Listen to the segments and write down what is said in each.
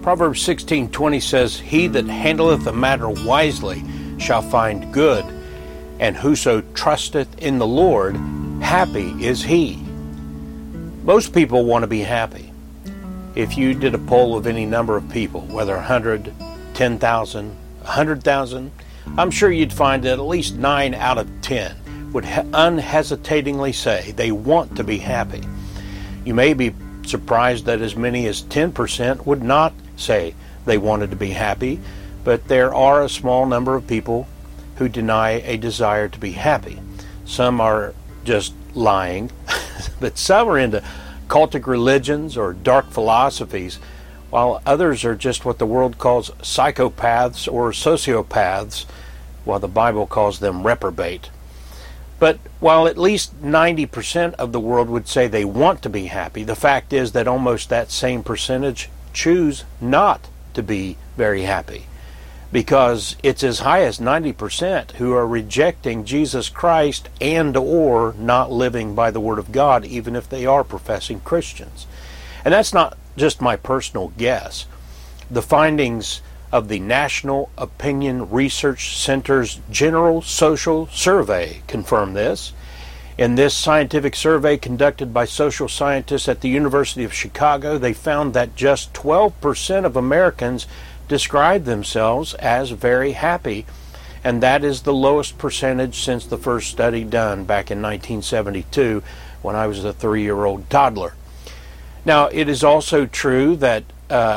Proverbs 16:20 says, "He that handleth a matter wisely shall find good, and whoso trusteth in the Lord, happy is he." Most people want to be happy. If you did a poll of any number of people, whether 100, 10,000, 100,000, I'm sure you'd find that at least 9 out of 10 would unhesitatingly say they want to be happy. You may be surprised that as many as 10% would not say they wanted to be happy, but there are a small number of people who deny a desire to be happy. Some are just lying, but some are into cultic religions or dark philosophies, while others are just what the world calls psychopaths or sociopaths, while the Bible calls them reprobate. But while at least 90% of the world would say they want to be happy, the fact is that almost that same percentage choose not to be very happy, because it's as high as 90% who are rejecting Jesus Christ and or not living by the Word of God, even if they are professing Christians. And that's not just my personal guess. The findings of the National Opinion Research Center's General Social Survey confirm this. In this scientific survey conducted by social scientists at the University of Chicago, they found that just 12% of Americans describe themselves as very happy, and that is the lowest percentage since the first study done back in 1972 when I was a 3-year-old toddler. Now, it is also true that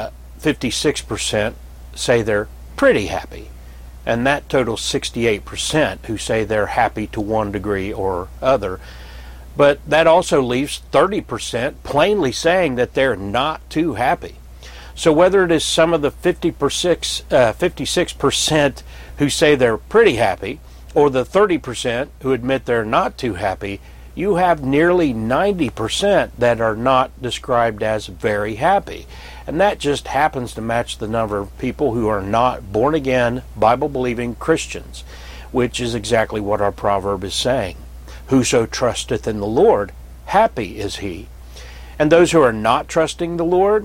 56% say they're pretty happy, and that totals 68% who say they're happy to one degree or other. But that also leaves 30% plainly saying that they're not too happy. So whether it is some of the 56% who say they're pretty happy, or the 30% who admit they're not too happy, you have nearly 90% that are not described as very happy. And that just happens to match the number of people who are not born-again, Bible-believing Christians, which is exactly what our proverb is saying. Whoso trusteth in the Lord, happy is he. And those who are not trusting the Lord,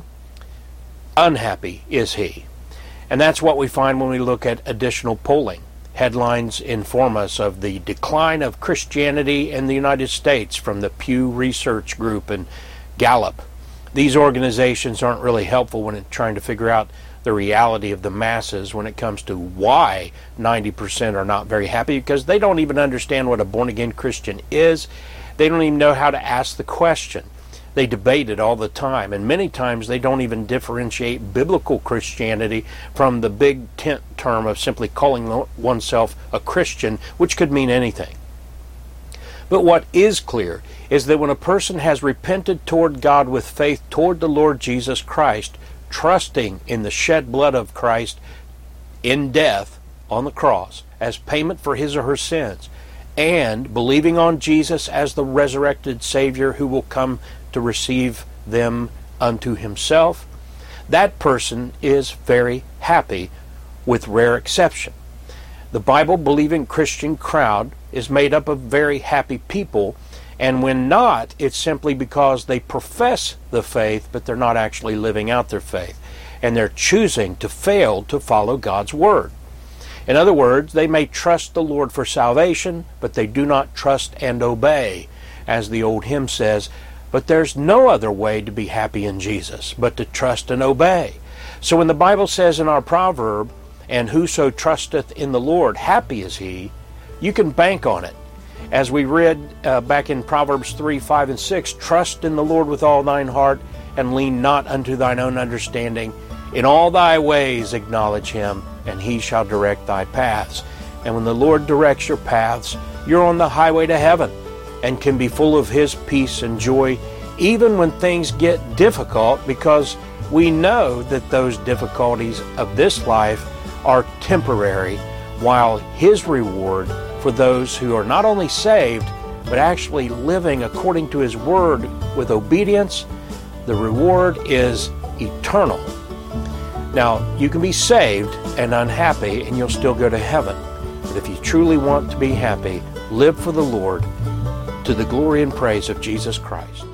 unhappy is he. And that's what we find when we look at additional polling. Headlines inform us of the decline of Christianity in the United States from the Pew Research Group and Gallup. These organizations aren't really helpful when trying to figure out the reality of the masses when it comes to why 90% are not very happy, because they don't even understand what a born-again Christian is. They don't even know how to ask the question. They debate it all the time, and many times they don't even differentiate biblical Christianity from the big tent term of simply calling oneself a Christian, which could mean anything. But what is clear is that when a person has repented toward God with faith toward the Lord Jesus Christ, trusting in the shed blood of Christ in death on the cross as payment for his or her sins, and believing on Jesus as the resurrected Savior who will come to receive them unto himself, that person is very happy, with rare exception. The Bible-believing Christian crowd is made up of very happy people, and when not, it's simply because they profess the faith, but they're not actually living out their faith, and they're choosing to fail to follow God's Word. In other words, they may trust the Lord for salvation, but they do not trust and obey. As the old hymn says, but there's no other way to be happy in Jesus but to trust and obey. So when the Bible says in our proverb, and whoso trusteth in the Lord, happy is he, you can bank on it. As we read back in Proverbs 3, 5, and 6, trust in the Lord with all thine heart, and lean not unto thine own understanding. In all thy ways acknowledge him, and he shall direct thy paths. And when the Lord directs your paths, you're on the highway to heaven, and can be full of his peace and joy, even when things get difficult, because we know that those difficulties of this life are temporary, while his reward for those who are not only saved, but actually living according to his word with obedience, the reward is eternal. Now, you can be saved and unhappy, and you'll still go to heaven. But if you truly want to be happy, live for the Lord, to the glory and praise of Jesus Christ.